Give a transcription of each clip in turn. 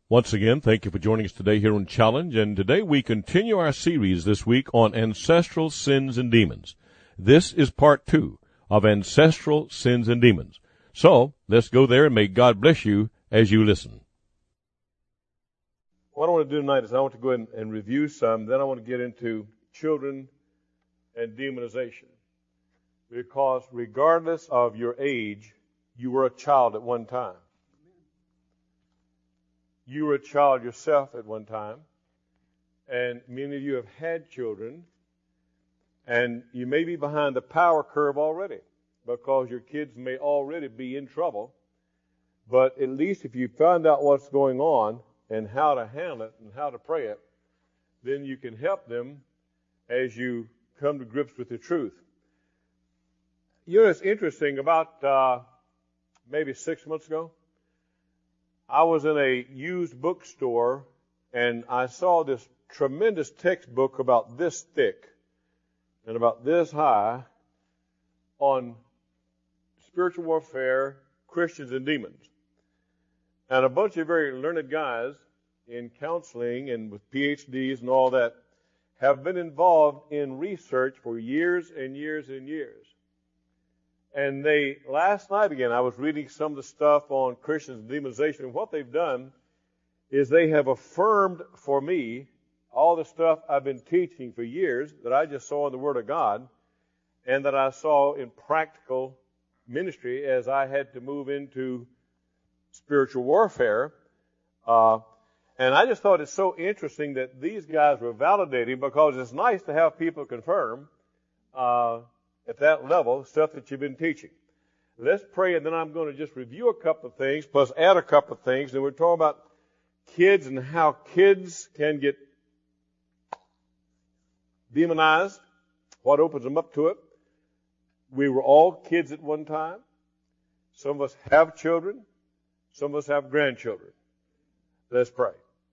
Once again, thank you for joining us today here on Challenge, and today we continue our series this week on ancestral sins and demons. This is part 2 of ancestral sins and demons. So, let's go there and may God bless you as you listen. What I want to do tonight is I want to go ahead and review some, then I want to get into children and demonization. Because regardless of your age, you were a child at one time. You were a child yourself at one time, and many of you have had children, and you may be behind the power curve already because your kids may already be in trouble. But at least if you find out what's going on and how to handle it and how to pray it, then you can help them as you come to grips with the truth. You know, it's interesting, about maybe 6 months ago, I was in a used bookstore, and I saw this tremendous textbook about this thick and about this high on spiritual warfare, Christians and demons. And a bunch of very learned guys in counseling and with PhDs and all that have been involved in research for years and years and years. And last night again, I was reading some of the stuff on Christians and demonization, and what they've done is they have affirmed for me all the stuff I've been teaching for years that I just saw in the Word of God and that I saw in practical ministry as I had to move into spiritual warfare. And I just thought it's so interesting that these guys were validating, because it's nice to have people confirm at that level stuff that you've been teaching. Let's pray, and then I'm going to just review a couple of things, plus add a couple of things. And we're talking about kids and how kids can get demonized, what opens them up to it. We were all kids at one time. Some of us have children. Some of us have grandchildren. Let's pray.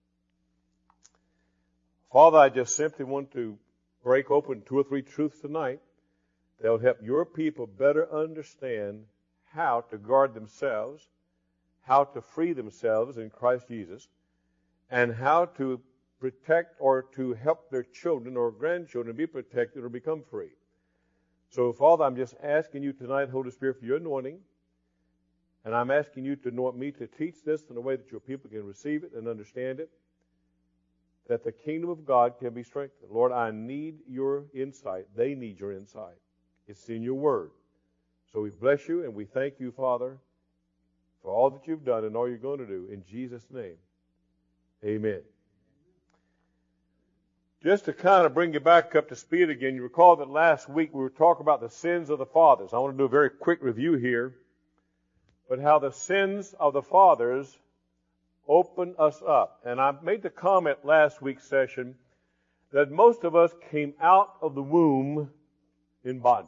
Father, I just simply want to break open 2 or 3 truths tonight that will help your people better understand how to guard themselves, how to free themselves in Christ Jesus, and how to protect or to help their children or grandchildren be protected or become free. So, Father, I'm just asking you tonight, Holy Spirit, for your anointing, and I'm asking you to anoint me to teach this in a way that your people can receive it and understand it, that the kingdom of God can be strengthened. Lord, I need your insight. They need your insight. It's in your word. So we bless you and we thank you, Father, for all that you've done and all you're going to do. In Jesus' name, amen. Just to kind of bring you back up to speed again, you recall that last week we were talking about the sins of the fathers. I want to do a very quick review here, but how the sins of the fathers open us up. And I made the comment last week's session that most of us came out of the womb in bondage.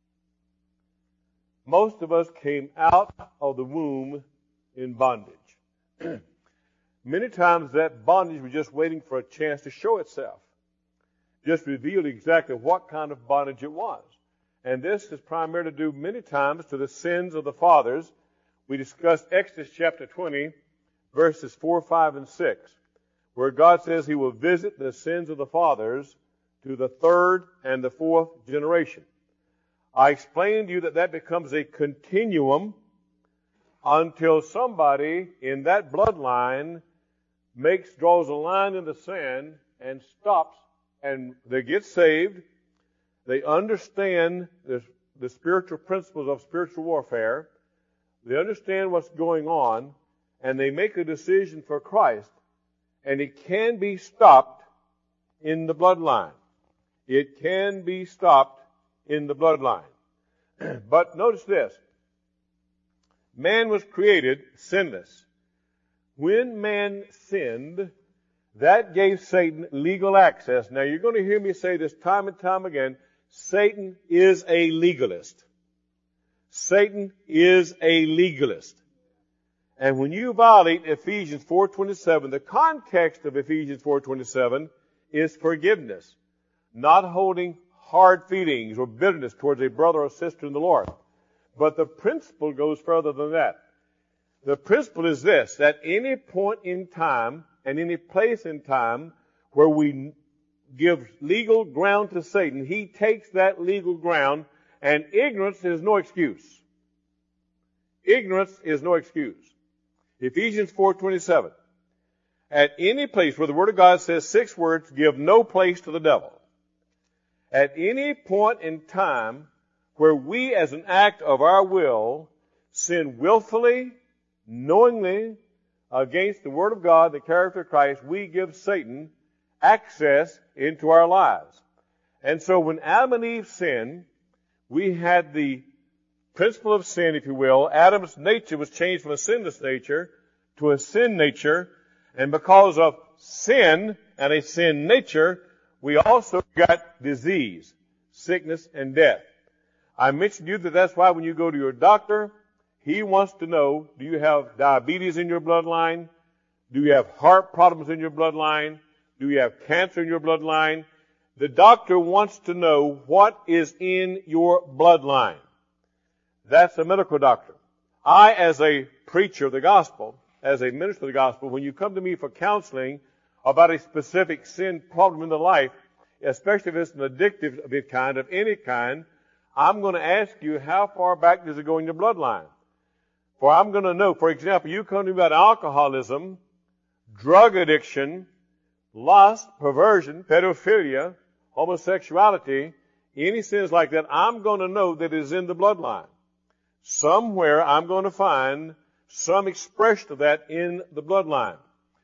Most of us came out of the womb in bondage. Many times that bondage was just waiting for a chance to show itself. Just revealed exactly what kind of bondage it was. And this is primarily due many times to the sins of the fathers. We discussed Exodus chapter 20, verses 4, 5, and 6, where God says He will visit the sins of the fathers to the 3rd and the 4th generation. I explained to you that becomes a continuum until somebody in that bloodline draws a line in the sand and stops, and they get saved. They understand the spiritual principles of spiritual warfare. They understand what's going on, and they make a decision for Christ, and it can be stopped in the bloodline. It can be stopped in the bloodline. But notice this. Man was created sinless. When man sinned, that gave Satan legal access. Now, you're going to hear me say this time and time again. Satan is a legalist. Satan is a legalist. And when you violate Ephesians 4:27, the context of Ephesians 4:27 is forgiveness, not holding hard feelings or bitterness towards a brother or sister in the Lord. But the principle goes further than that. The principle is this, that any point in time and any place in time where we give legal ground to Satan, he takes that legal ground, and ignorance is no excuse. Ignorance is no excuse. Ephesians 4:27. At any place where the Word of God says 6 words, give no place to the devil. At any point in time where we, as an act of our will, sin willfully, knowingly, against the Word of God, the character of Christ, we give Satan access into our lives. And so when Adam and Eve sinned, we had the principle of sin, if you will. Adam's nature was changed from a sinless nature to a sin nature. And because of sin and a sin nature, we also got disease, sickness, and death. I mentioned to you that that's why when you go to your doctor, he wants to know, do you have diabetes in your bloodline? Do you have heart problems in your bloodline? Do you have cancer in your bloodline? The doctor wants to know what is in your bloodline. That's a medical doctor. I, as a preacher of the gospel, as a minister of the gospel, when you come to me for counseling about a specific sin problem in the life, especially if it's an addictive kind, of any kind, I'm going to ask you, how far back does it go in your bloodline? For I'm going to know, for example, you come to me about alcoholism, drug addiction, lust, perversion, pedophilia, homosexuality, any sins like that, I'm going to know that it is in the bloodline. Somewhere I'm going to find some expression of that in the bloodline.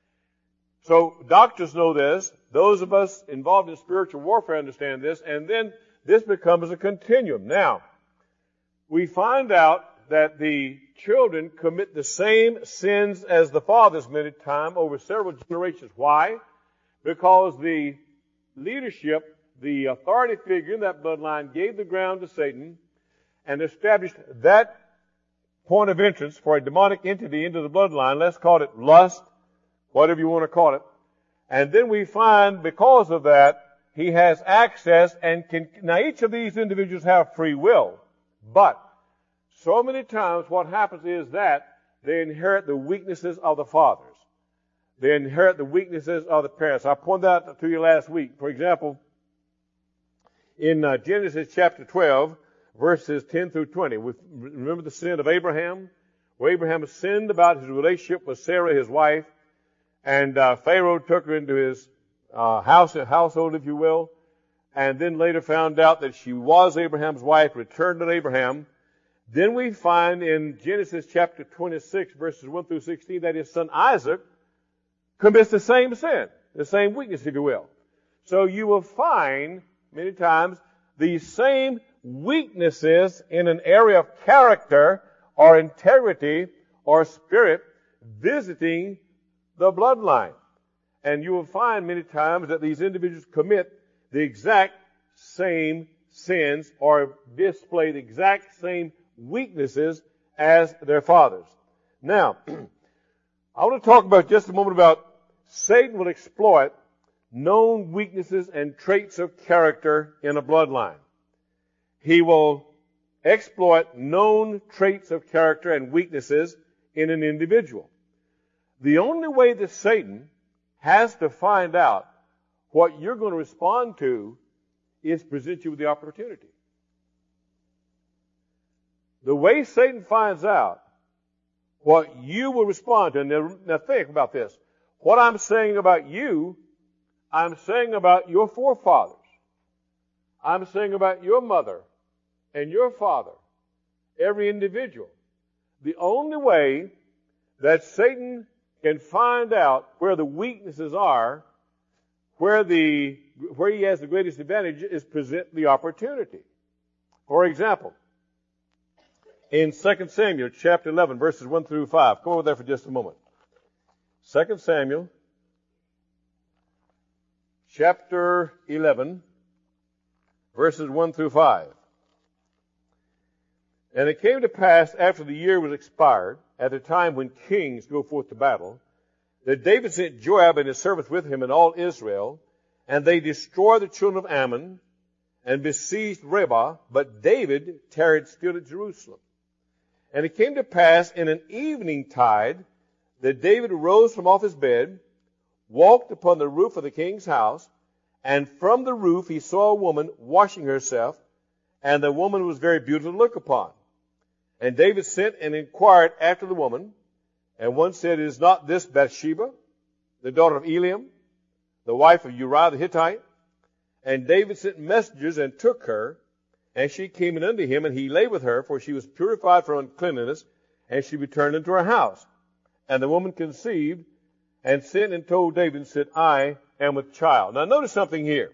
So doctors know this. Those of us involved in spiritual warfare understand this. And then this becomes a continuum. Now, we find out that the children commit the same sins as the fathers many times over several generations. Why? Because the leadership, the authority figure in that bloodline gave the ground to Satan and established that point of entrance for a demonic entity into the bloodline. Let's call it lust, whatever you want to call it. And then we find, because of that, he has access and can. Now, each of these individuals have free will, but so many times what happens is that they inherit the weaknesses of the fathers. They inherit the weaknesses of the parents. I pointed out to you last week. For example, in Genesis chapter 12, verses 10 through 20. Remember the sin of Abraham? Where Abraham sinned about his relationship with Sarah, his wife, and Pharaoh took her into his household, if you will, and then later found out that she was Abraham's wife, returned to Abraham. Then we find in Genesis chapter 26, verses 1 through 16, that his son Isaac commits the same sin, the same weakness, if you will. So you will find many times the same weaknesses in an area of character or integrity or spirit visiting the bloodline. And you will find many times that these individuals commit the exact same sins or display the exact same weaknesses as their fathers. Now, I want to talk about just a moment about Satan will exploit known weaknesses and traits of character in a bloodline. He will exploit known traits of character and weaknesses in an individual. The only way that Satan has to find out what you're going to respond to is present you with the opportunity. The way Satan finds out what you will respond to, and now think about this. What I'm saying about you, I'm saying about your forefathers. I'm saying about your mother and your father, every individual. The only way that Satan can find out where the weaknesses are, where he has the greatest advantage, is present the opportunity. For example, in 2 Samuel chapter 11, verses 1 through 5. Come over there for just a moment. 2 Samuel chapter 11, verses 1 through 5. And it came to pass after the year was expired, at the time when kings go forth to battle, that David sent Joab and his servants with him and all Israel, and they destroyed the children of Ammon and besieged Rabbah, but David tarried still at Jerusalem. And it came to pass in an evening tide that David arose from off his bed, walked upon the roof of the king's house, and from the roof he saw a woman washing herself, and the woman was very beautiful to look upon. And David sent and inquired after the woman, and one said, Is not this Bathsheba, the daughter of Eliam, the wife of Uriah the Hittite? And David sent messengers and took her, and she came in unto him, and he lay with her, for she was purified from uncleanness, and she returned into her house. And the woman conceived, and sent and told David, and said, I am with child. Now notice something here.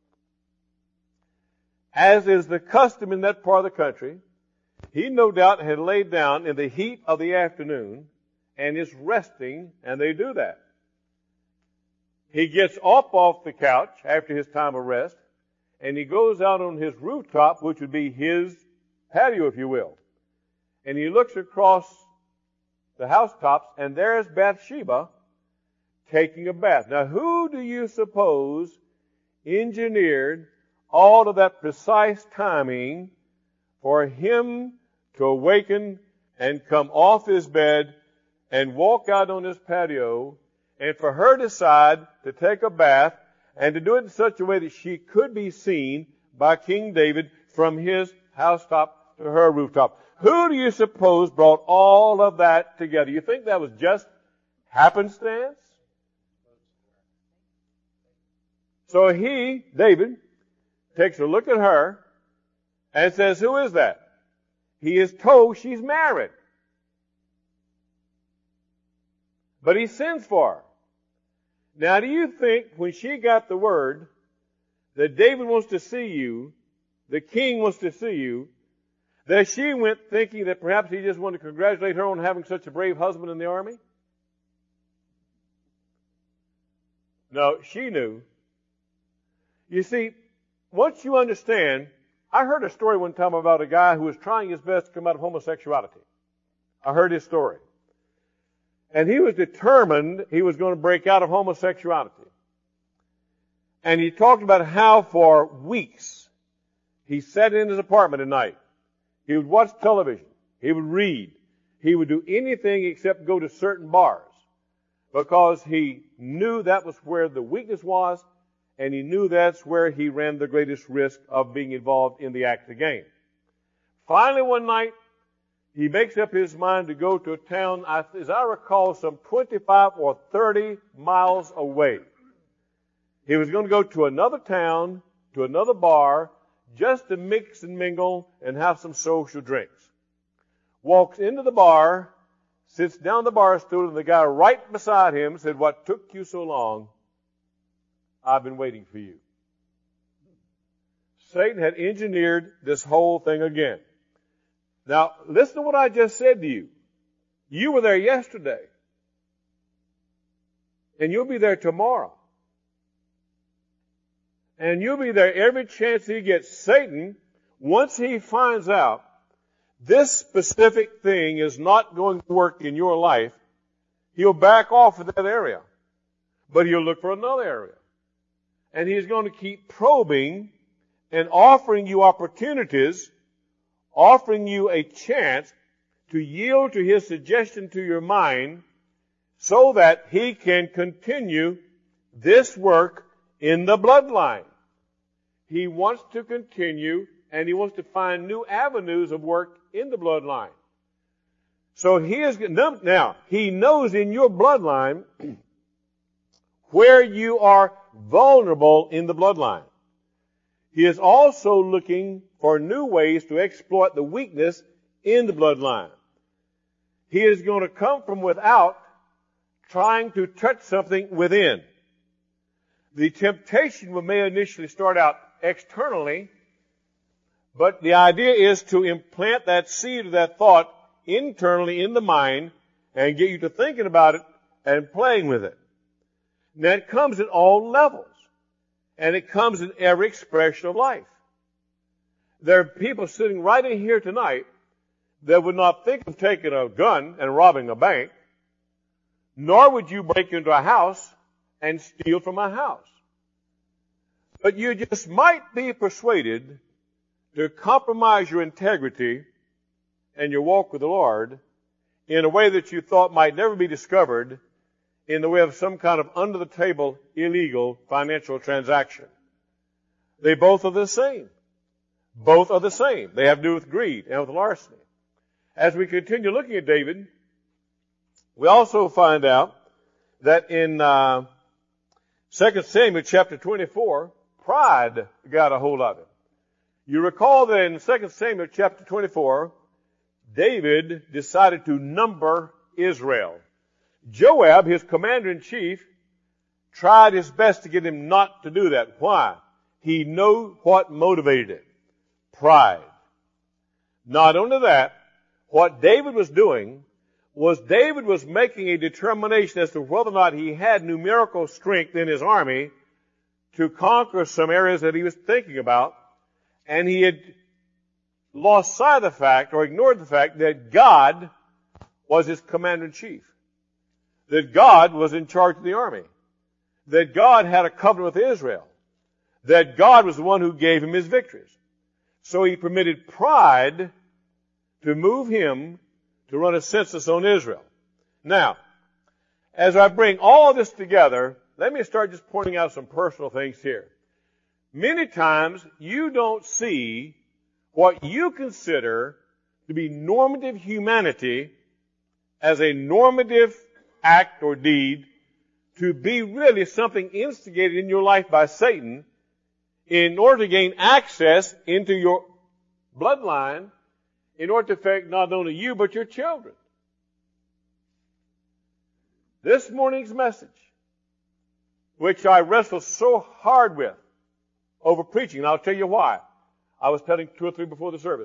As is the custom in that part of the country, he no doubt had laid down in the heat of the afternoon, and is resting, and they do that. He gets up off the couch after his time of rest, and he goes out on his rooftop, which would be his patio, if you will. And he looks across the housetops, and there's Bathsheba taking a bath. Now, who do you suppose engineered all of that precise timing for him to awaken and come off his bed and walk out on his patio, and for her to decide to take a bath and to do it in such a way that she could be seen by King David from his housetop to her rooftop? Who do you suppose brought all of that together? You think that was just happenstance? So he, David, takes a look at her and says, Who is that? He is told she's married. But he sends for her. Now, do you think when she got the word that David wants to see you, the king wants to see you, that she went thinking that perhaps he just wanted to congratulate her on having such a brave husband in the army? No, she knew. You see, once you understand, I heard a story one time about a guy who was trying his best to come out of homosexuality. I heard his story. And he was determined he was going to break out of homosexuality. And he talked about how for weeks he sat in his apartment at night. He would watch television. He would read. He would do anything except go to certain bars, because he knew that was where the weakness was, and he knew that's where he ran the greatest risk of being involved in the act again. Finally, one night, he makes up his mind to go to a town, as I recall, some 25 or 30 miles away. He was going to go to another town, to another bar, just to mix and mingle and have some social drinks. Walks into the bar, sits down on the bar stool, and the guy right beside him said, What took you so long? I've been waiting for you. Satan had engineered this whole thing again. Now, listen to what I just said to you. You were there yesterday. And you'll be there tomorrow. And you'll be there every chance he gets. Satan, once he finds out this specific thing is not going to work in your life, he'll back off of that area. But he'll look for another area. And he's going to keep probing and offering you opportunities, offering you a chance to yield to his suggestion to your mind so that he can continue this work in the bloodline. He wants to continue, and he wants to find new avenues of work in the bloodline. So now, he knows in your bloodline where you are vulnerable in the bloodline. He is also looking for new ways to exploit the weakness in the bloodline. He is going to come from without, trying to touch something within. The temptation may initially start out externally, but the idea is to implant that seed of that thought internally in the mind and get you to thinking about it and playing with it. And that comes at all levels. And it comes in every expression of life. There are people sitting right in here tonight that would not think of taking a gun and robbing a bank, nor would you break into a house and steal from a house. But you just might be persuaded to compromise your integrity and your walk with the Lord in a way that you thought might never be discovered in the way of some kind of under-the-table, illegal financial transaction. They both are the same. Both are the same. They have to do with greed and with larceny. As we continue looking at David, we also find out that in 2 Samuel chapter 24, pride got a hold of him. You recall that in 2 Samuel chapter 24, David decided to number Israel. Joab, his commander-in-chief, tried his best to get him not to do that. Why? He knew what motivated it. Pride. Not only that, what David was doing was David was making a determination as to whether or not he had numerical strength in his army to conquer some areas that he was thinking about, and he had lost sight of the fact or ignored the fact that God was his commander-in-chief, that God was in charge of the army, that God had a covenant with Israel, that God was the one who gave him his victories. So he permitted pride to move him to run a census on Israel. Now, as I bring all this together, let me start just pointing out some personal things here. Many times you don't see what you consider to be normative humanity as a normative act or deed to be really something instigated in your life by Satan in order to gain access into your bloodline, in order to affect not only you but your children. This morning's message, which I wrestled so hard with over preaching, and I'll tell you why. I was telling 2 or 3 before the service.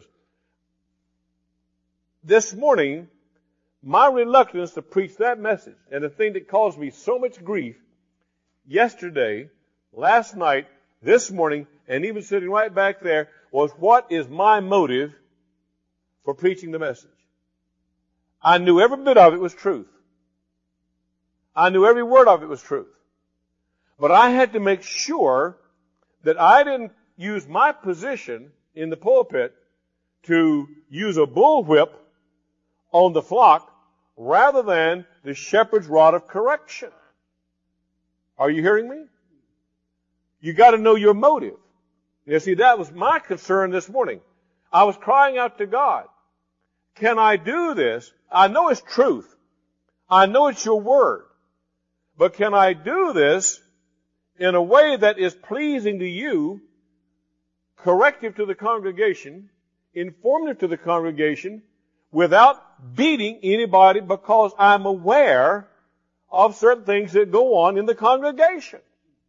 This morning, my reluctance to preach that message, and the thing that caused me so much grief yesterday, last night, this morning, and even sitting right back there, was what is my motive for preaching the message. I knew every bit of it was truth. I knew every word of it was truth. But I had to make sure that I didn't use my position in the pulpit to use a bullwhip on the flock rather than the shepherd's rod of correction. Are you hearing me? You got to know your motive. You see, that was my concern this morning. I was crying out to God. Can I do this? I know it's truth. I know it's your word. But can I do this in a way that is pleasing to you, corrective to the congregation, informative to the congregation, without beating anybody because I'm aware of certain things that go on in the congregation?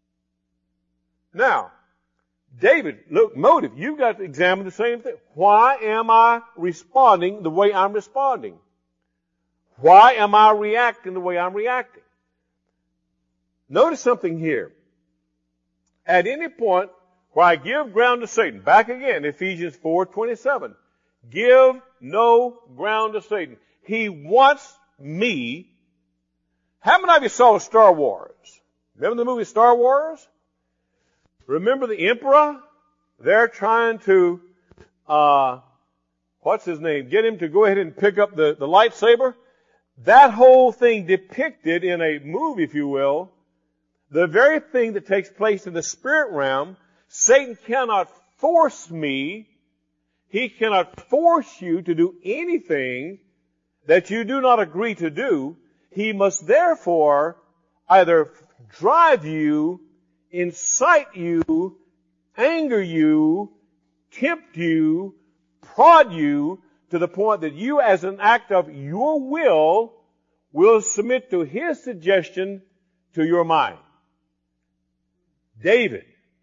Now, David, look, motive. You've got to examine the same thing. Why am I responding the way I'm responding? Why am I reacting the way I'm reacting? Notice something here. At any point where I give ground to Satan, back again, Ephesians 4:27, give no ground to Satan. He wants me. How many of you saw Star Wars? Remember the movie Star Wars? Remember the Emperor? They're trying to, what's his name? Get him to go ahead and pick up the lightsaber. That whole thing depicted in a movie, if you will, the very thing that takes place in the spirit realm. Satan cannot force me. He cannot force you to do anything that you do not agree to do. He must therefore either drive you, incite you, anger you, tempt you, prod you to the point that you, as an act of your will submit to his suggestion to your mind. David,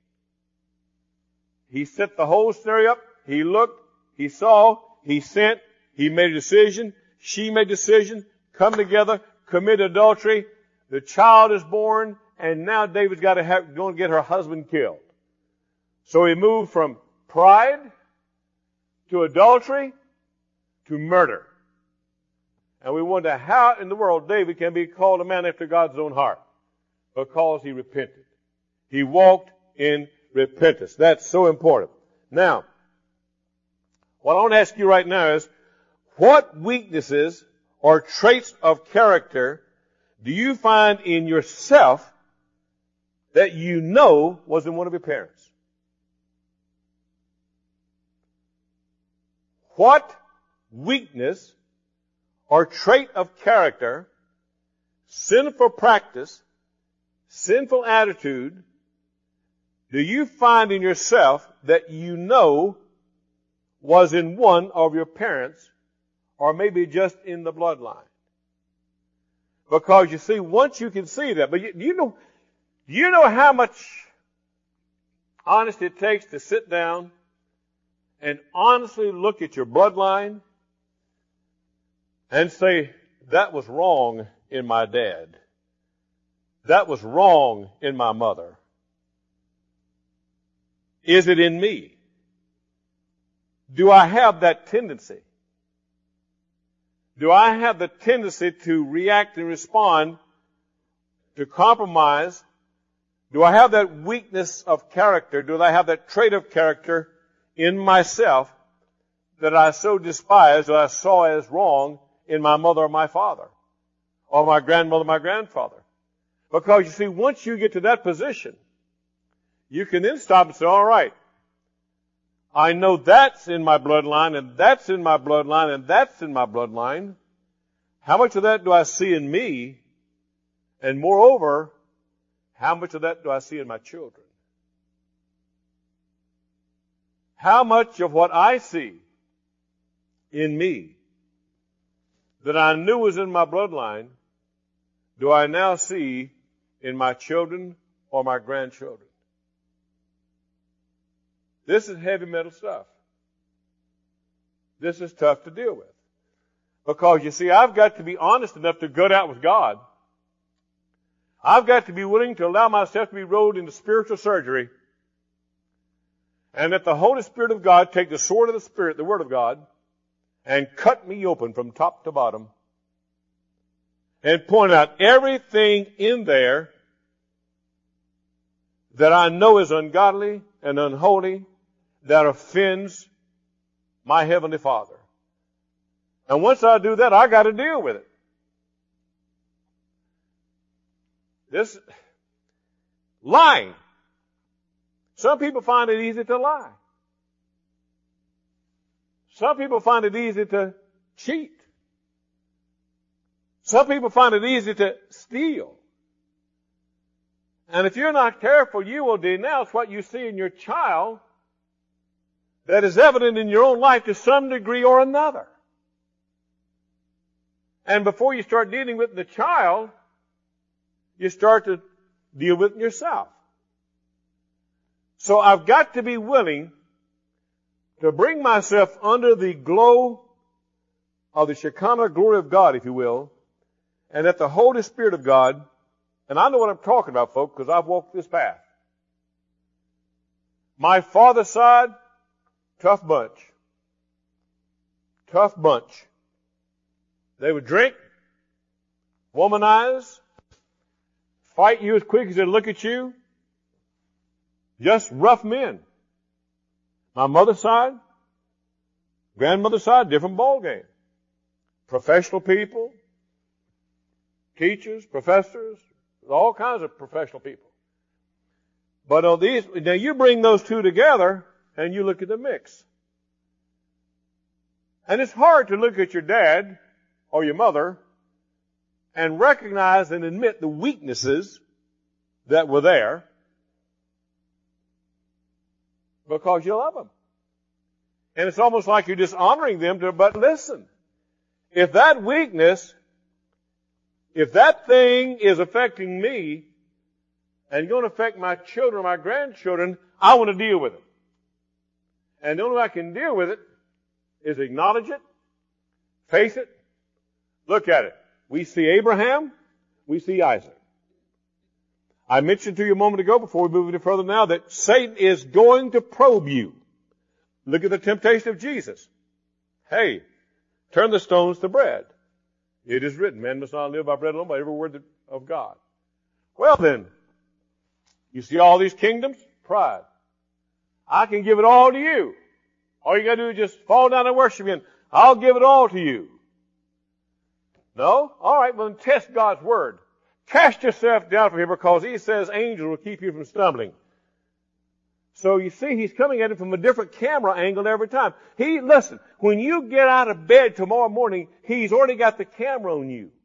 he set the whole scenario up. He looked, he saw, he sent, he made a decision, she made a decision, come together, commit adultery, the child is born, and now David's got to go and get her husband killed. So he moved from pride to adultery to murder. And we wonder how in the world David can be called a man after God's own heart. Because he repented. He walked in repentance. That's so important. Now, what I want to ask you right now is, What weaknesses or traits of character do you find in yourself that you know was in one of your parents? What weakness or trait of character, sinful practice, sinful attitude, do you find in yourself that you know was in one of your parents, or maybe just in the bloodline? Because you see, once you can see that, but you know how much honesty it takes to sit down and honestly look at your bloodline and say, that was wrong in my dad. That was wrong in my mother. Is it in me? Do I have that tendency? Do I have the tendency to react and respond, to compromise? Do I have that weakness of character? Do I have that trait of character in myself that I so despise, that I saw as wrong in my mother or my father, or my grandmother, my grandfather? Because you see, once you get to that position, you can then stop and say, all right, I know that's in my bloodline, and that's in my bloodline, and that's in my bloodline. How much of that do I see in me? And moreover, how much of that do I see in my children? How much of what I see in me that I knew was in my bloodline do I now see in my children or my grandchildren? This is heavy metal stuff. This is tough to deal with. Because you see, I've got to be honest enough to gut out with God. I've got to be willing to allow myself to be rolled into spiritual surgery. And let the Holy Spirit of God take the sword of the Spirit, the Word of God, and cut me open from top to bottom. And point out everything in there that I know is ungodly and unholy, that offends my Heavenly Father. And once I do that, I got to deal with it. This lying. Some people find it easy to lie. Some people find it easy to cheat. Some people find it easy to steal. And if you're not careful, you will denounce what you see in your child that is evident in your own life to some degree or another. And before you start dealing with the child, you start to deal with yourself. So I've got to be willing to bring myself under the glow of the Shekinah glory of God, if you will, and that the Holy Spirit of God, and I know what I'm talking about, folks, because I've walked this path. My father's side, tough bunch. Tough bunch. They would drink, womanize, fight you as quick as they look at you. Just rough men. My mother's side, grandmother's side, different ball game. Professional people, teachers, professors, all kinds of professional people. But on these, now you bring those two together and you look at the mix. And it's hard to look at your dad or your mother and recognize and admit the weaknesses that were there because you love them. And it's almost like you're just honoring them but listen, if that weakness, if that thing is affecting me and going to affect my children, my grandchildren, I want to deal with it. And the only way I can deal with it is acknowledge it, face it, look at it. We see Abraham, we see Isaac. I mentioned to you a moment ago, before we move any further now, that Satan is going to probe you. Look at the temptation of Jesus. Hey, turn the stones to bread. It is written, man must not live by bread alone, by every word of God. Well then, you see all these kingdoms? Pride. I can give it all to you. All you gotta do is just fall down and worship me. I'll give it all to you. No? All right, well then test God's word. Cast yourself down for him because he says angels will keep you from stumbling. So you see, he's coming at it from a different camera angle every time. Listen, when you get out of bed tomorrow morning, he's already got the camera on you.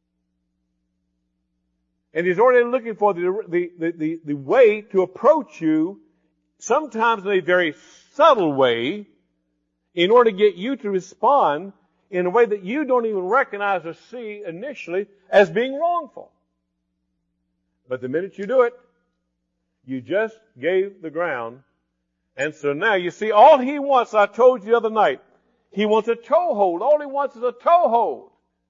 And he's already looking for the way to approach you, sometimes in a very subtle way, in order to get you to respond in a way that you don't even recognize or see initially as being wrongful. But the minute you do it, you just gave the ground. And so now you see, all he wants, I told you the other night, he wants a toehold. All he wants is a toehold.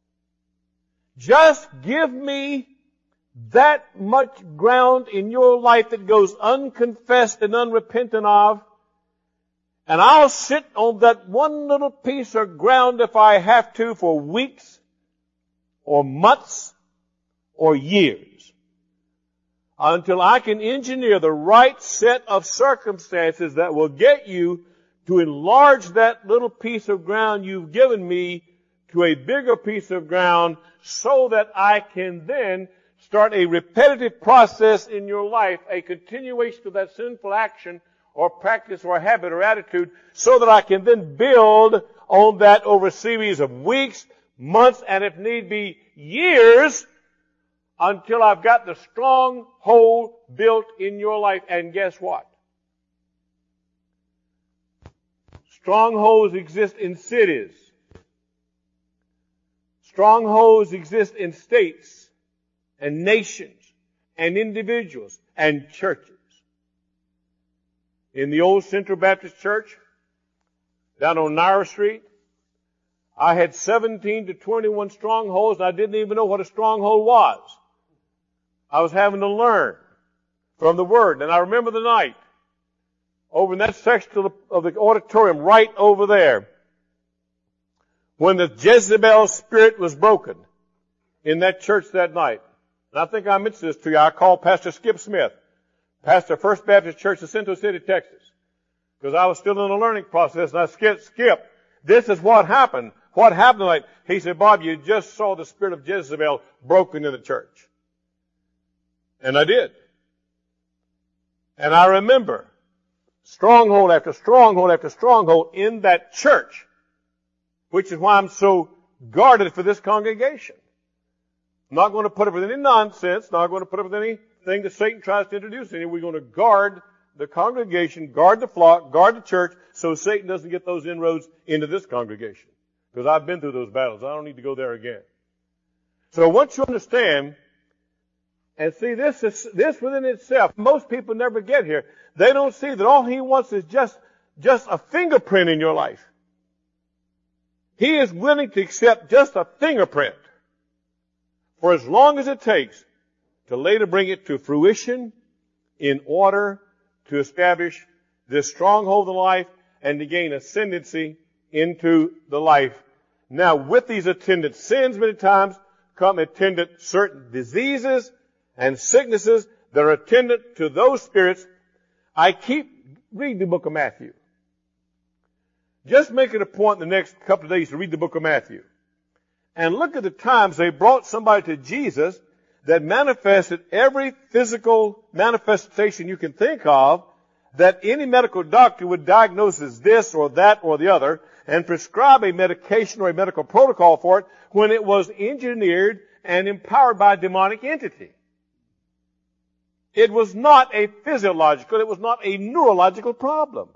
Just give me that much ground in your life that goes unconfessed and unrepentant of, and I'll sit on that one little piece of ground if I have to for weeks or months or years until I can engineer the right set of circumstances that will get you to enlarge that little piece of ground you've given me to a bigger piece of ground so that I can then start a repetitive process in your life, a continuation of that sinful action or practice or habit or attitude, so that I can then build on that over a series of weeks, months, and if need be, years, until I've got the stronghold built in your life. And guess what? Strongholds exist in cities. Strongholds exist in states and nations and individuals and churches. In the old Central Baptist Church, down on Nair Street, I had 17 to 21 strongholds, and I didn't even know what a stronghold was. I was having to learn from the Word. And I remember the night, over in that section of the auditorium, right over there, when the Jezebel spirit was broken in that church that night. And I think I mentioned this to you. I called Pastor Skip Smith, pastor of First Baptist Church in Central City, Texas, because I was still in the learning process. And I said, Skip, this is what happened. What happened tonight? He said, Bob, you just saw the spirit of Jezebel broken in the church. And I did. And I remember stronghold after stronghold after stronghold in that church, which is why I'm so guarded for this congregation. I'm not going to put up with any nonsense, not going to put up with anything that Satan tries to introduce in here. We're going to guard the congregation, guard the flock, guard the church, so Satan doesn't get those inroads into this congregation. Because I've been through those battles. I don't need to go there again. So once you understand, and see this within itself, most people never get here. They don't see that all he wants is just a fingerprint in your life. He is willing to accept just a fingerprint for as long as it takes to later bring it to fruition in order to establish this stronghold in life and to gain ascendancy into the life. Now, with these attendant sins, many times come attendant certain diseases and sicknesses that are attendant to those spirits. I keep reading the book of Matthew. Just make it a point in the next couple of days to read the book of Matthew. And look at the times they brought somebody to Jesus that manifested every physical manifestation you can think of that any medical doctor would diagnose as this or that or the other and prescribe a medication or a medical protocol for it when it was engineered and empowered by a demonic entity. It was not a physiological, it was not a neurological problem.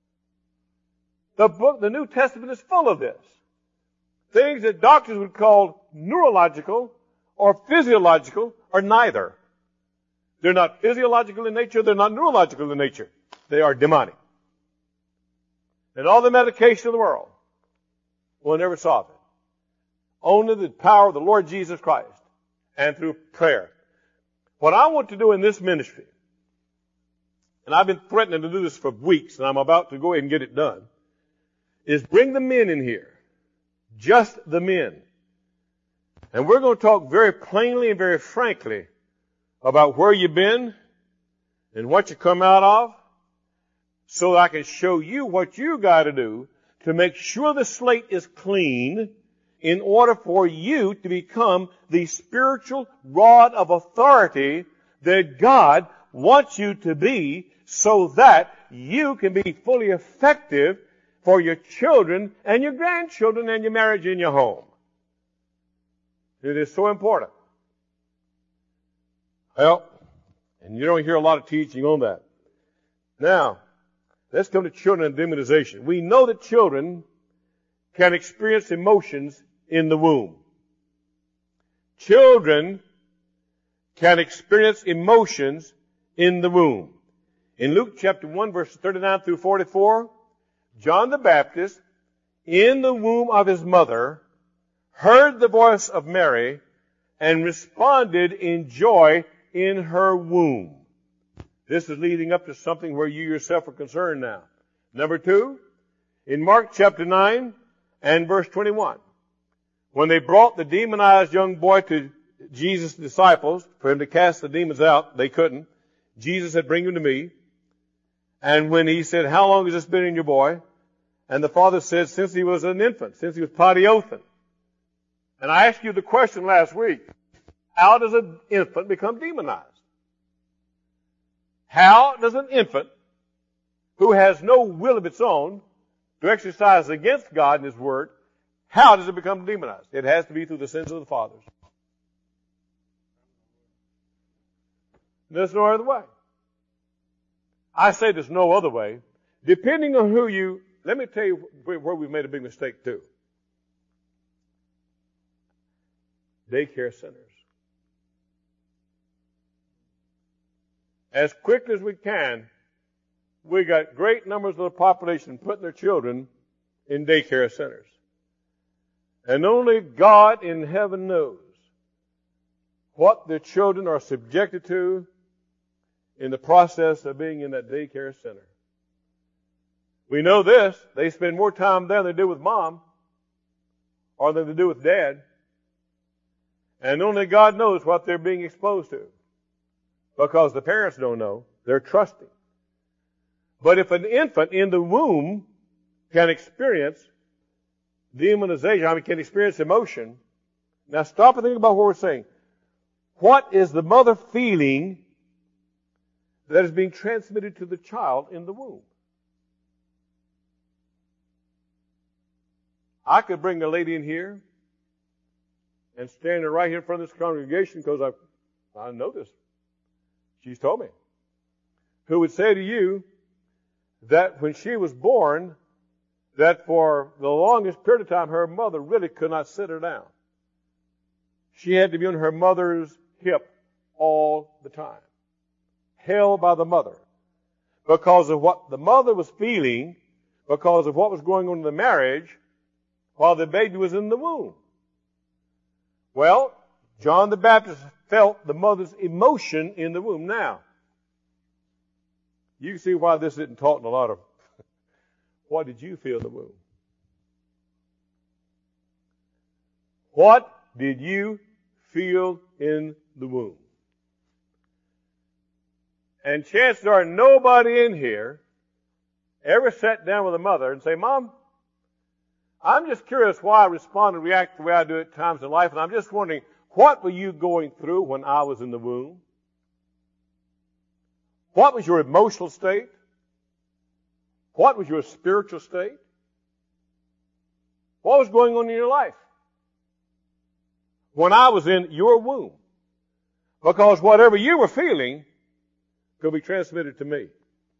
The New Testament is full of this. Things that doctors would call neurological or physiological are neither. They're not physiological in nature, they're not neurological in nature. They are demonic. And all the medication in the world will never solve it. Only the power of the Lord Jesus Christ and through prayer. What I want to do in this ministry, and I've been threatening to do this for weeks, and I'm about to go ahead and get it done, is bring the men in here. Just the men. And we're going to talk very plainly and very frankly about where you've been and what you come out of, so that I can show you what you got to do to make sure the slate is clean in order for you to become the spiritual rod of authority that God wants you to be, so that you can be fully effective for your children and your grandchildren and your marriage and your home. It is so important. Well, and you don't hear a lot of teaching on that. Now, let's come to children and demonization. We know that children can experience emotions in the womb. Children can experience emotions in the womb. In Luke chapter 1, verses 39 through 44, John the Baptist, in the womb of his mother, heard the voice of Mary and responded in joy in her womb. This is leading up to something where you yourself are concerned now. Number 2, in Mark chapter 9 and verse 21, when they brought the demonized young boy to Jesus' disciples for him to cast the demons out, they couldn't. Jesus said, "Bring him to me." And when he said, "How long has this been in your boy?" And the father said, "Since he was an infant, since he was patiothen." And I asked you the question last week, how does an infant become demonized? How does an infant who has no will of its own to exercise against God and His Word, how does it become demonized? It has to be through the sins of the fathers. There's no other way. I say there's no other way. Depending on who you, let me tell you where we've made a big mistake too. Daycare centers. As quickly as we can, we got great numbers of the population putting their children in daycare centers. And only God in heaven knows what their children are subjected to in the process of being in that daycare center. We know this, they spend more time there than they do with mom or than they do with dad. And only God knows what they're being exposed to, because the parents don't know. They're trusting. But if an infant in the womb can experience demonization, can experience emotion, now stop and think about what we're saying. What is the mother feeling that is being transmitted to the child in the womb? I could bring a lady in here and stand her right here in front of this congregation, because I know this. She's told me. Who would say to you that when she was born, that for the longest period of time, her mother really could not sit her down. She had to be on her mother's hip all the time, held by the mother, because of what the mother was feeling, because of what was going on in the marriage while the baby was in the womb. Well, John the Baptist felt the mother's emotion in the womb. Now, you can see why this isn't taught in a lot of, what did you feel in the womb? What did you feel in the womb? And chances are nobody in here ever sat down with a mother and say, "Mom, I'm just curious why I respond and react the way I do at times in life, and I'm just wondering, what were you going through when I was in the womb? What was your emotional state? What was your spiritual state? What was going on in your life when I was in your womb?" Because whatever you were feeling could be transmitted to me.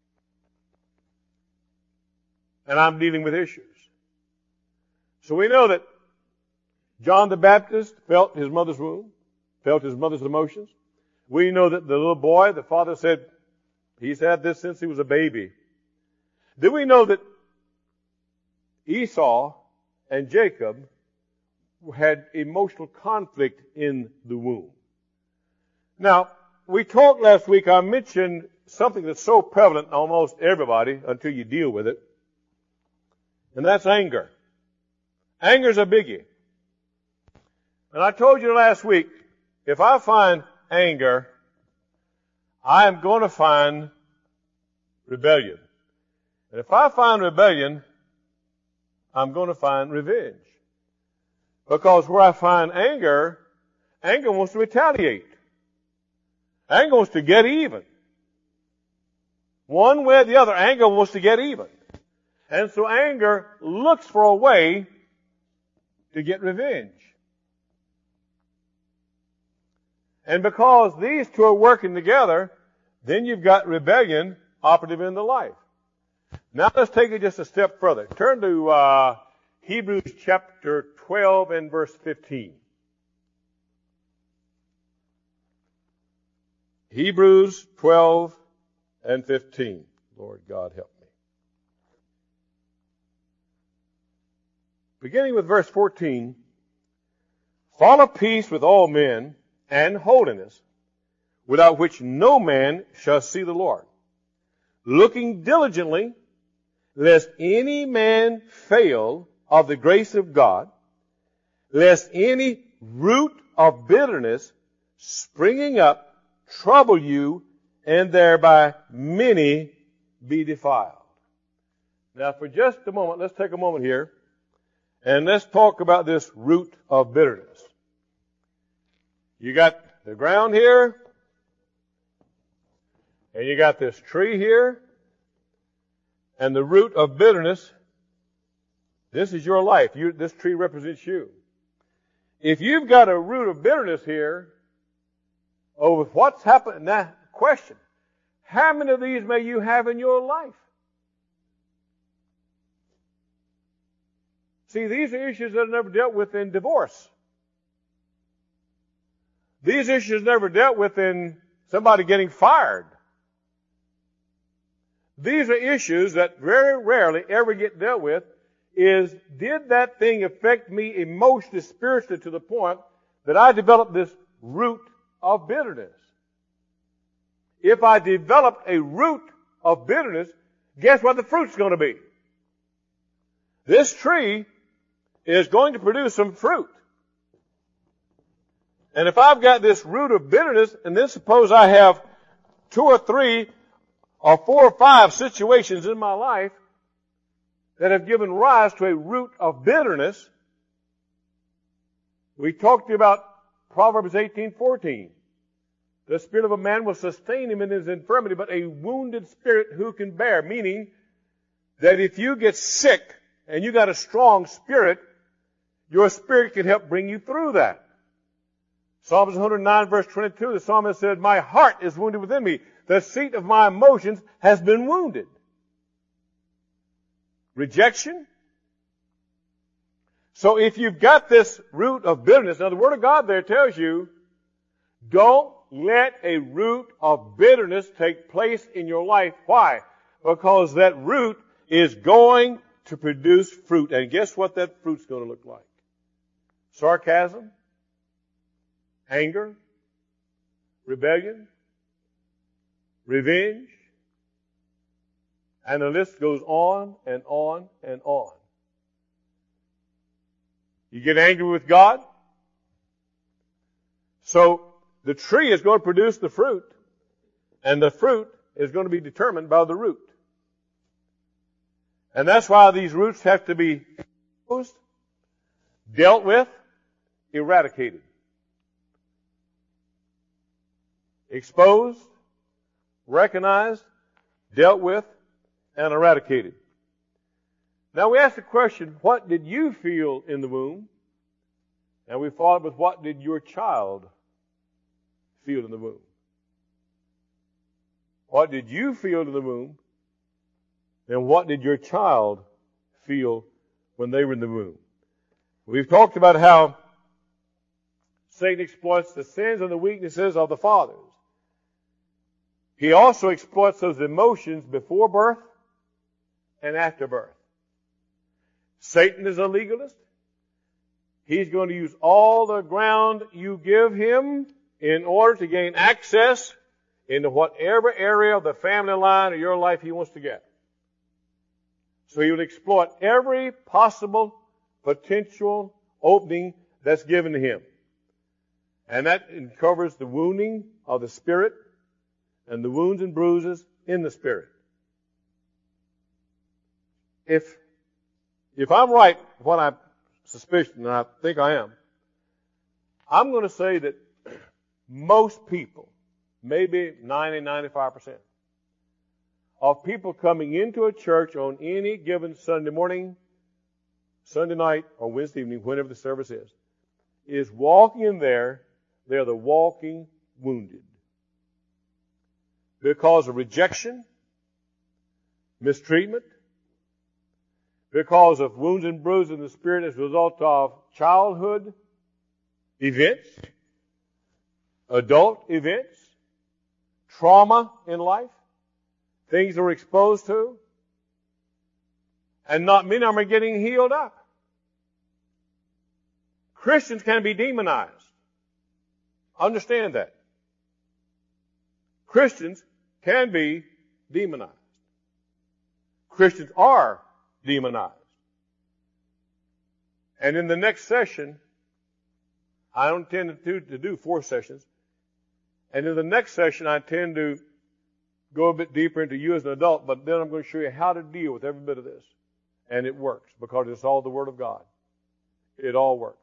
And I'm dealing with issues. So we know that John the Baptist felt his mother's womb, felt his mother's emotions. We know that the little boy, the father said, he's had this since he was a baby. Then we know that Esau and Jacob had emotional conflict in the womb. Now, we talked last week, I mentioned something that's so prevalent in almost everybody until you deal with it, and that's anger. Anger's a biggie. And I told you last week, if I find anger, I am going to find rebellion. And if I find rebellion, I'm going to find revenge. Because where I find anger, anger wants to retaliate. Anger wants to get even. One way or the other, anger wants to get even. And so anger looks for a way to get revenge. And because these two are working together, then you've got rebellion operative in the life. Now let's take it just a step further. Turn to Hebrews chapter 12 and verse 15. Hebrews 12 and 15. Lord God, help me. Beginning with verse 14. Follow peace with all men and holiness, without which no man shall see the Lord. Looking diligently, lest any man fail of the grace of God, lest any root of bitterness springing up trouble you, and thereby many be defiled. Now for just a moment, let's take a moment here, and let's talk about this root of bitterness. You got the ground here, and you got this tree here, and the root of bitterness, this is your life. This tree represents you. If you've got a root of bitterness here over what's happened, now question, how many of these may you have in your life? See, these are issues that are never dealt with in divorce. These issues never dealt with in somebody getting fired. These are issues that very rarely ever get dealt with is, did that thing affect me emotionally, spiritually to the point that I developed this root of bitterness? If I developed a root of bitterness, guess what the fruit's going to be? This tree is going to produce some fruit. And if I've got this root of bitterness, and then suppose I have 2 or 3 or 4 or 5 situations in my life that have given rise to a root of bitterness. We talked to you about Proverbs 18:14. The spirit of a man will sustain him in his infirmity, but a wounded spirit who can bear? Meaning that if you get sick and you got a strong spirit, your spirit can help bring you through that. Psalms 109 verse 22, the psalmist said, my heart is wounded within me. The seat of my emotions has been wounded. Rejection. So if you've got this root of bitterness, now the Word of God there tells you, don't let a root of bitterness take place in your life. Why? Because that root is going to produce fruit. And guess what that fruit's going to look like? Sarcasm, anger, rebellion, revenge, and the list goes on and on and on. You get angry with God. So the tree is going to produce the fruit, and the fruit is going to be determined by the root. And that's why these roots have to be exposed, dealt with, eradicated. Exposed, recognized, dealt with, and eradicated. Now we ask the question, what did you feel in the womb? And we followed with, what did your child feel in the womb? What did you feel in the womb? And what did your child feel when they were in the womb? We've talked about how Satan exploits the sins and the weaknesses of the fathers. He also exploits those emotions before birth and after birth. Satan is a legalist. He's going to use all the ground you give him in order to gain access into whatever area of the family line or your life he wants to get. So he will exploit every possible potential opening that's given to him. And that covers the wounding of the spirit and the wounds and bruises in the spirit. If if I'm right, what I suspicion, and I think I am, I'm going to say that most people, maybe 90-95%, of people coming into a church on any given Sunday morning, Sunday night, or Wednesday evening, whenever the service is walking in there. They're the walking wounded. Because of rejection, mistreatment, because of wounds and bruises in the spirit as a result of childhood events, adult events, trauma in life, things they were exposed to, and not many of them are getting healed up. Christians can be demonized. Understand that. Christians can be demonized. Christians are demonized. And in the next session, I don't intend to do 4 sessions. And in the next session, I intend to go a bit deeper into you as an adult, but then I'm going to show you how to deal with every bit of this. And it works, because it's all the Word of God. It all works.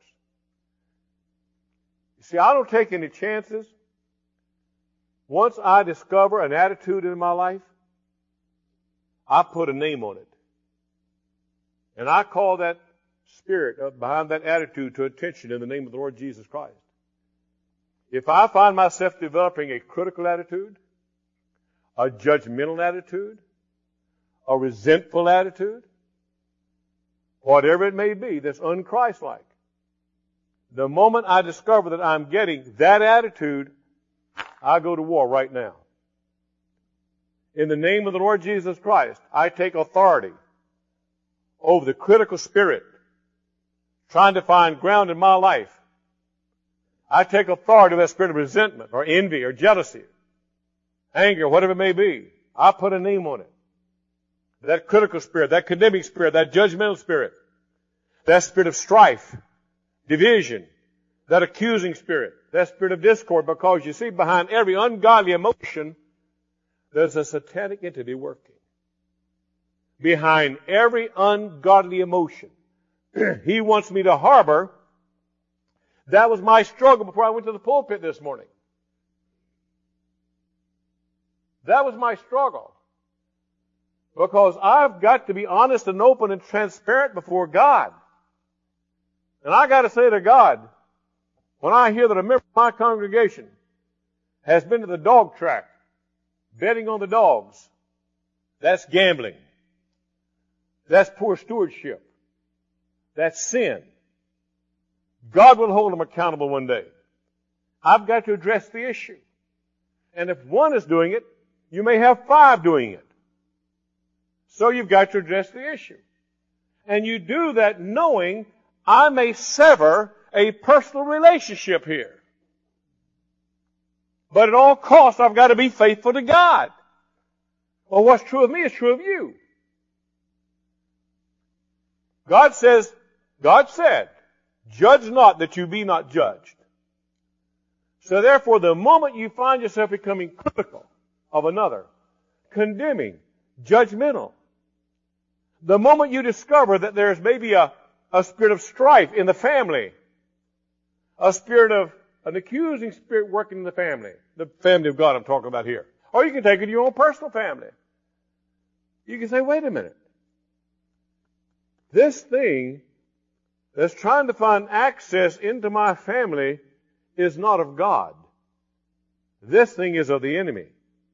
You see, I don't take any chances. Once I discover an attitude in my life, I put a name on it. And I call that spirit behind that attitude to attention in the name of the Lord Jesus Christ. If I find myself developing a critical attitude, a judgmental attitude, a resentful attitude, whatever it may be that's unchristlike, the moment I discover that I'm getting that attitude, I go to war right now. In the name of the Lord Jesus Christ, I take authority over the critical spirit trying to find ground in my life. I take authority over that spirit of resentment or envy or jealousy, anger, whatever it may be. I put a name on it. That critical spirit, that condemning spirit, that judgmental spirit, that spirit of strife, division, that accusing spirit, that spirit of discord, because you see, behind every ungodly emotion, there's a satanic entity working. Behind every ungodly emotion, he wants me to harbor. That was my struggle before I went to the pulpit this morning. That was my struggle. Because I've got to be honest and open and transparent before God. And I got to say to God, when I hear that a member of my congregation has been to the dog track, betting on the dogs, that's gambling. That's poor stewardship. That's sin. God will hold them accountable one day. I've got to address the issue. And if one is doing it, you may have 5 doing it. So you've got to address the issue. And you do that knowing I may sever a personal relationship here. But at all costs, I've got to be faithful to God. Well, what's true of me is true of you. God said, judge not that you be not judged. So therefore, the moment you find yourself becoming critical of another, condemning, judgmental, the moment you discover that there's maybe a spirit of strife in the family, a spirit of an accusing spirit working in the family of God I'm talking about here. Or you can take it to your own personal family. You can say, wait a minute. This thing that's trying to find access into my family is not of God. This thing is of the enemy.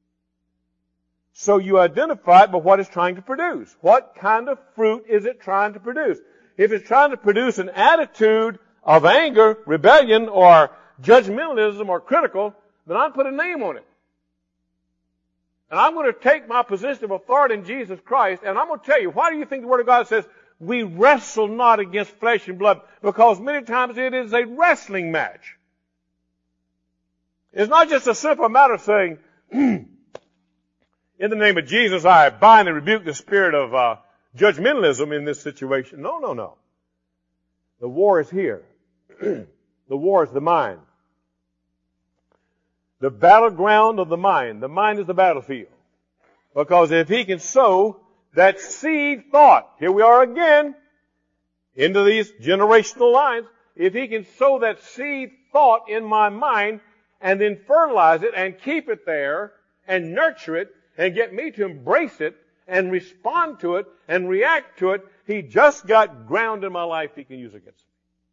So you identify it by what it's trying to produce. What kind of fruit is it trying to produce? If it's trying to produce an attitude of anger, rebellion, or judgmentalism or critical, then I put a name on it. And I'm going to take my position of authority in Jesus Christ, and I'm going to tell you, why do you think the Word of God says, we wrestle not against flesh and blood? Because many times it is a wrestling match. It's not just a simple matter of saying, in the name of Jesus, I bind and rebuke the spirit of judgmentalism in this situation. No. The war is here. The war is the mind. The battleground of the mind. The mind is the battlefield. Because if he can sow that seed thought, here we are again, into these generational lines, if he can sow that seed thought in my mind and then fertilize it and keep it there and nurture it and get me to embrace it and respond to it and react to it, he just got ground in my life he can use against me.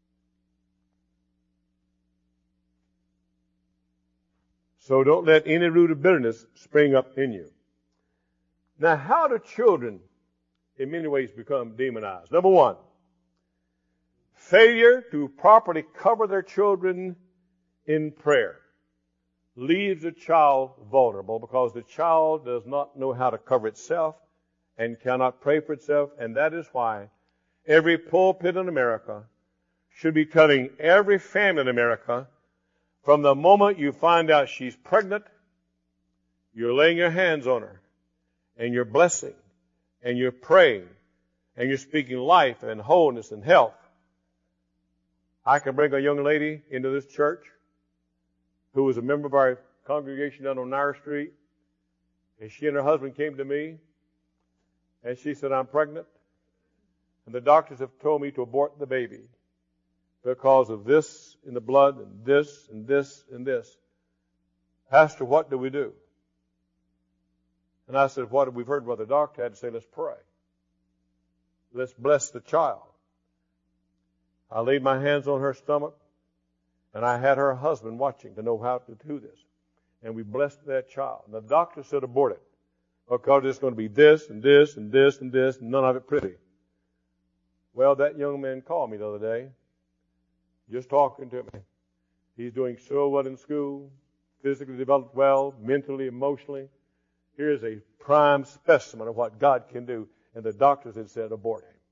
So don't let any root of bitterness spring up in you. Now, how do children in many ways become demonized? Number one, failure to properly cover their children in prayer leaves the child vulnerable because the child does not know how to cover itself and cannot pray for itself. And that is why every pulpit in America should be telling every family in America, from the moment you find out she's pregnant, you're laying your hands on her and you're blessing and you're praying and you're speaking life and wholeness and health. I can bring a young lady into this church who was a member of our congregation down on Nair Street, and she and her husband came to me, and she said, I'm pregnant, and the doctors have told me to abort the baby because of this in the blood and this and this and this. Pastor, what do we do? And I said, what have we heard what the doctor had to say? Let's pray. Let's bless the child. I laid my hands on her stomach, and I had her husband watching to know how to do this. And we blessed that child. And the doctor said abort it because it's going to be this and this and this and this, and none of it pretty. Well, that young man called me the other day, just talking to me. He's doing so well in school, physically developed well, mentally, emotionally. Here's a prime specimen of what God can do. And the doctors had said abort him.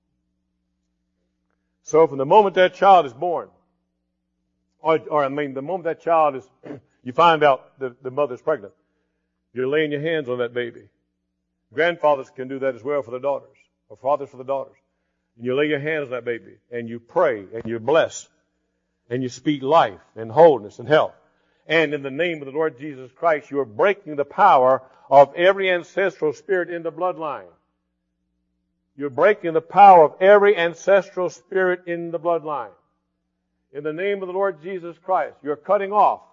So from the moment that child is born, the moment that child is, you find out the mother's pregnant, you're laying your hands on that baby. Grandfathers can do that as well for their daughters, or fathers for the daughters. And you lay your hands on that baby, and you pray, and you bless, and you speak life, and wholeness, and health. And in the name of the Lord Jesus Christ, you are breaking the power of every ancestral spirit in the bloodline. You're breaking the power of every ancestral spirit in the bloodline. In the name of the Lord Jesus Christ, you're cutting off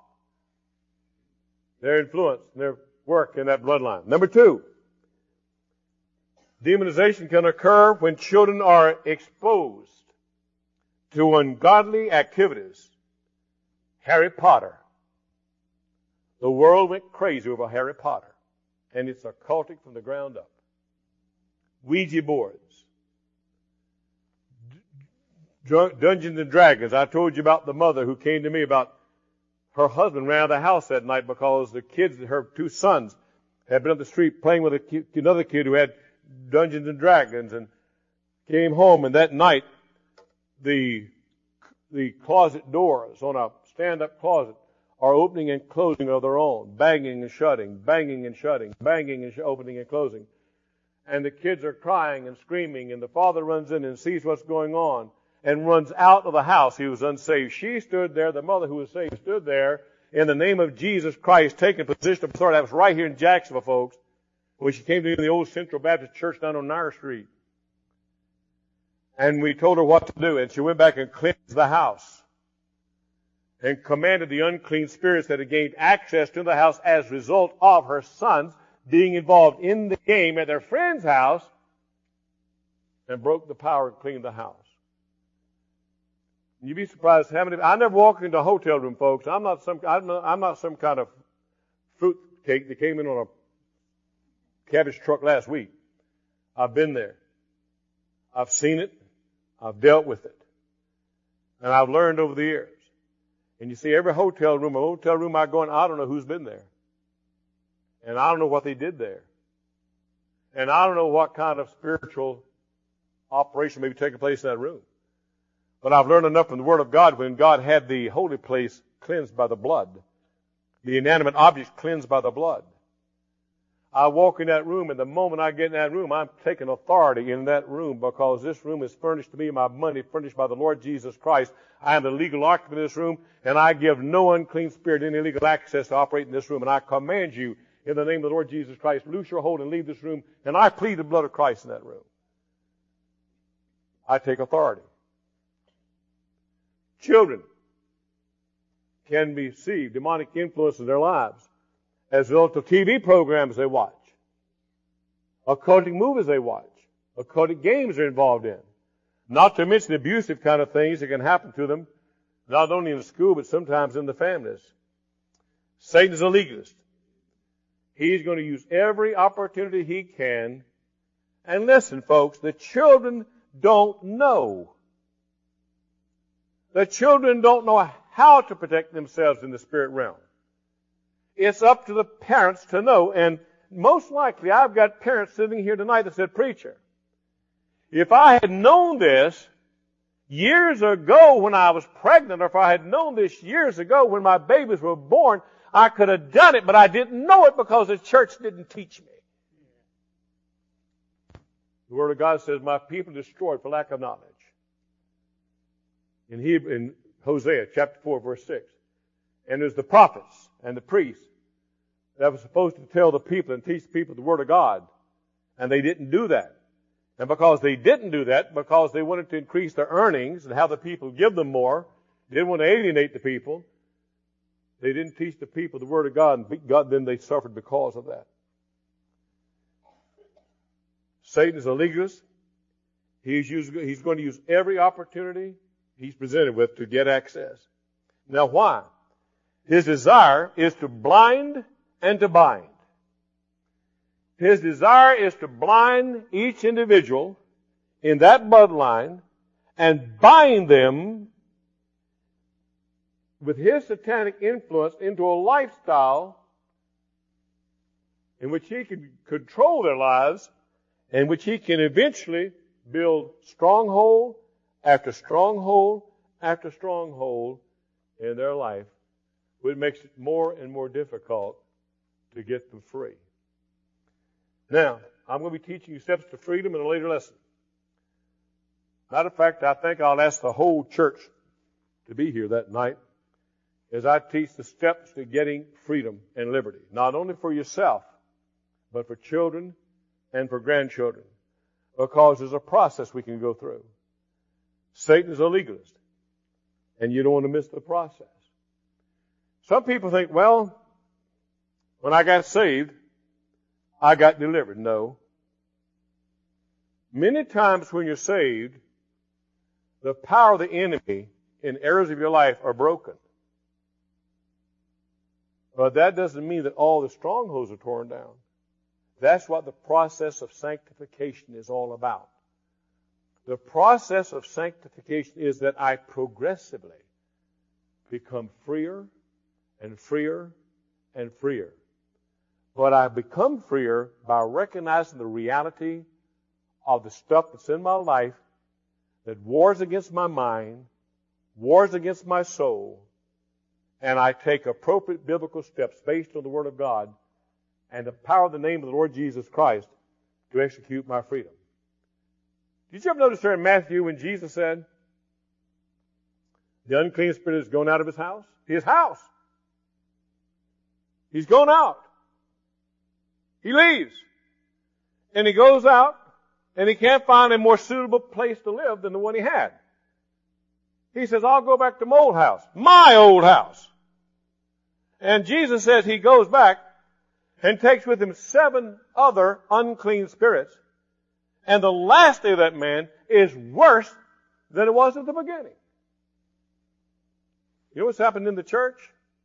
their influence and their work in that bloodline. Number two, demonization can occur when children are exposed to ungodly activities. Harry Potter. The world went crazy over Harry Potter, and it's occultic from the ground up. Ouija boards. Dungeons and Dragons. I told you about the mother who came to me about her husband ran out of the house that night because the kids, her two sons, had been up the street playing with another kid who had Dungeons and Dragons, and came home, and that night the closet doors on a stand-up closet are opening and closing of their own, banging and shutting, banging and shutting, banging and opening and closing. And the kids are crying and screaming, and the father runs in and sees what's going on and runs out of the house. He was unsaved. She stood there, the mother who was saved stood there in the name of Jesus Christ, taking position of authority. That was right here in Jacksonville, folks, when she came to the old Central Baptist Church down on Nair Street. And we told her what to do, and she went back and cleansed the house and commanded the unclean spirits that had gained access to the house as a result of her sons being involved in the game at their friend's house, and broke the power and cleaned the house. You'd be surprised how many. I never walk into a hotel room, folks. I'm not some kind of fruit cake that came in on a cabbage truck last week. I've been there. I've seen it. I've dealt with it, and I've learned over the years. And you see, every hotel room I go in, I don't know who's been there. And I don't know what they did there. And I don't know what kind of spiritual operation may be taking place in that room. But I've learned enough from the Word of God when God had the holy place cleansed by the blood. The inanimate objects cleansed by the blood. I walk in that room, and the moment I get in that room, I'm taking authority in that room because this room is furnished to me, my money furnished by the Lord Jesus Christ. I am the legal occupant of this room, and I give no unclean spirit any legal access to operate in this room. And I command you, in the name of the Lord Jesus Christ, loose your hold and leave this room, and I plead the blood of Christ in that room. I take authority. Children can receive demonic influence in their lives as a result of TV programs they watch, occultic movies they watch, occultic games they're involved in. Not to mention the abusive kind of things that can happen to them, not only in the school, but sometimes in the families. Satan is a legalist. He's going to use every opportunity he can. And listen, folks, the children don't know. The children don't know how to protect themselves in the spirit realm. It's up to the parents to know. And most likely, I've got parents sitting here tonight that said, "Preacher, if I had known this years ago when I was pregnant, or if I had known this years ago when my babies were born, I could have done it, but I didn't know it because the church didn't teach me." The Word of God says, "My people are destroyed for lack of knowledge." In Hosea chapter 4, verse 6. And there's the prophets and the priests that were supposed to tell the people and teach the people the Word of God. And they didn't do that. And because they didn't do that, because they wanted to increase their earnings and have the people give them more, they didn't want to alienate the people, they didn't teach the people the Word of God, and then they suffered because of that. Satan is a legalist. He's going to use every opportunity he's presented with to get access. Now why? His desire is to blind and to bind. His desire is to blind each individual in that bloodline and bind them with his satanic influence into a lifestyle in which he can control their lives, in which he can eventually build stronghold after stronghold after stronghold in their life, which makes it more and more difficult to get them free. Now, I'm going to be teaching you steps to freedom in a later lesson. Matter of fact, I think I'll ask the whole church to be here that night as I teach the steps to getting freedom and liberty, not only for yourself, but for children and for grandchildren, because there's a process we can go through. Satan is a legalist, and you don't want to miss the process. Some people think, well, when I got saved, I got delivered. No. Many times when you're saved, the power of the enemy in areas of your life are broken. But that doesn't mean that all the strongholds are torn down. That's what the process of sanctification is all about. The process of sanctification is that I progressively become freer and freer and freer. But I become freer by recognizing the reality of the stuff that's in my life that wars against my mind, wars against my soul, and I take appropriate biblical steps based on the Word of God and the power of the name of the Lord Jesus Christ to execute my freedom. Did you ever notice there in Matthew when Jesus said, the unclean spirit is going out of his house? His house. He's gone out. He leaves. And he goes out, and he can't find a more suitable place to live than the one he had. He says, I'll go back to my old house. My old house. And Jesus says he goes back and takes with him 7 other unclean spirits. And the last day of that man is worse than it was at the beginning. You know what's happened in the church?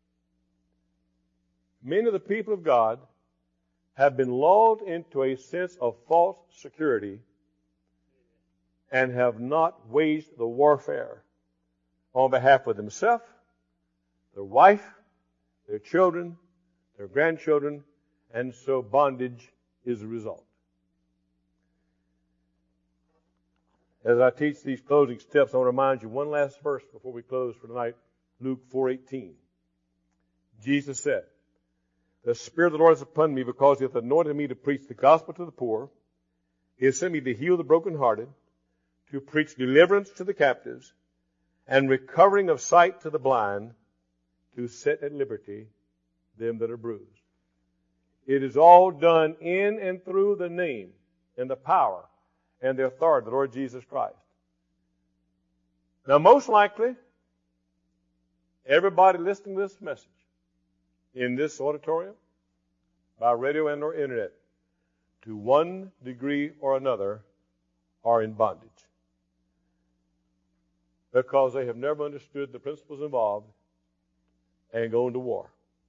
Many of the people of God have been lulled into a sense of false security and have not waged the warfare on behalf of themselves, their wife, their children, their grandchildren, and so bondage is the result. As I teach these closing steps, I want to remind you one last verse before we close for tonight, Luke 4:18. Jesus said, the Spirit of the Lord is upon me because he hath anointed me to preach the gospel to the poor. He has sent me to heal the brokenhearted, to preach deliverance to the captives, and recovering of sight to the blind, to set at liberty them that are bruised. It is all done in and through the name and the power and the authority of the Lord Jesus Christ. Now, most likely, everybody listening to this message in this auditorium, by radio and or internet, to one degree or another, are in bondage. Because they have never understood the principles involved and gone to war.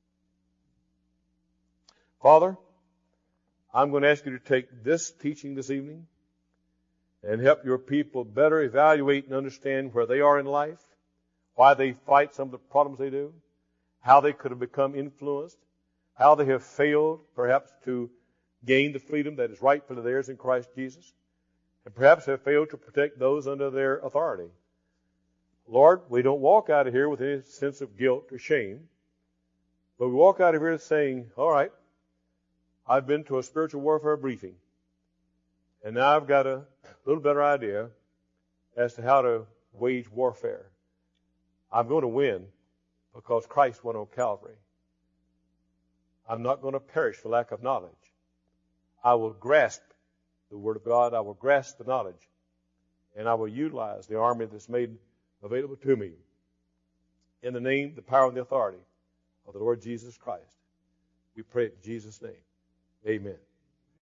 Father, I'm going to ask you to take this teaching this evening and help your people better evaluate and understand where they are in life, why they fight some of the problems they do, how they could have become influenced, how they have failed perhaps to gain the freedom that is rightfully theirs in Christ Jesus, and perhaps have failed to protect those under their authority. Lord, we don't walk out of here with any sense of guilt or shame, but we walk out of here saying, all right, I've been to a spiritual warfare briefing, and now I've got a little better idea as to how to wage warfare. I'm going to win because Christ won on Calvary. I'm not going to perish for lack of knowledge. I will grasp the Word of God. I will grasp the knowledge, and I will utilize the army that's made available to me in the name, the power, and the authority of the Lord Jesus Christ. We pray it in Jesus' name. Amen.